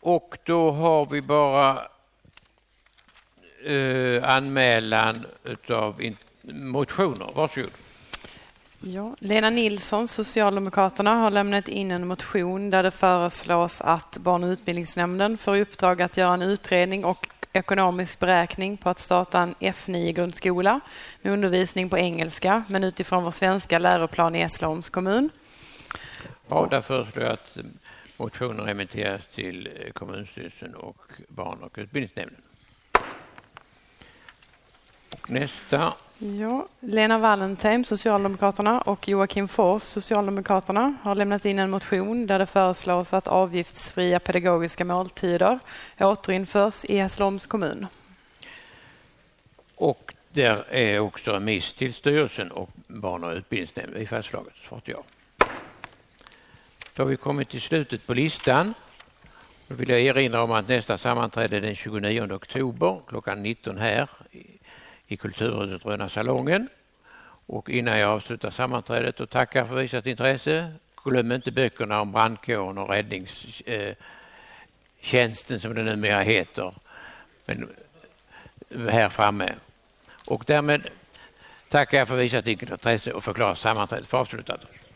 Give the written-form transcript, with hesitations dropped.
och då har vi bara anmälan utav motioner. Varsågod. Ja, Lena Nilsson, Socialdemokraterna, har lämnat in en motion där det föreslås att barn- och utbildningsnämnden får uppdrag att göra en utredning och ekonomisk beräkning på att starta en F9-grundskola med undervisning på engelska, men utifrån vår svenska läroplan i Hässleholms kommun. Ja, där föreslår jag att motionen remitteras till kommunstyrelsen och barn- och utbildningsnämnden. Nästa. Ja, Lena Wallentheim, Socialdemokraterna, och Joakim Fors, Socialdemokraterna, har lämnat in en motion där det föreslås att avgiftsfria pedagogiska måltider återinförs i Hässleholms kommun. Och där är också remiss till styrelsen och barn- och utbildningsnämnden i förslaget. Svarat ja. Då har vi kommit till slutet på listan. Då vill jag erinra om att nästa sammanträde är den 29 oktober klockan 19 här i Kulturhuset Röna Salongen. Och innan jag avslutar sammanträdet och tackar för visat intresse, glöm inte böckerna om brandkåren och räddningstjänsten som det numera heter, men här framme. Och därmed tackar jag för visat intresse och förklarar sammanträdet för avslutat.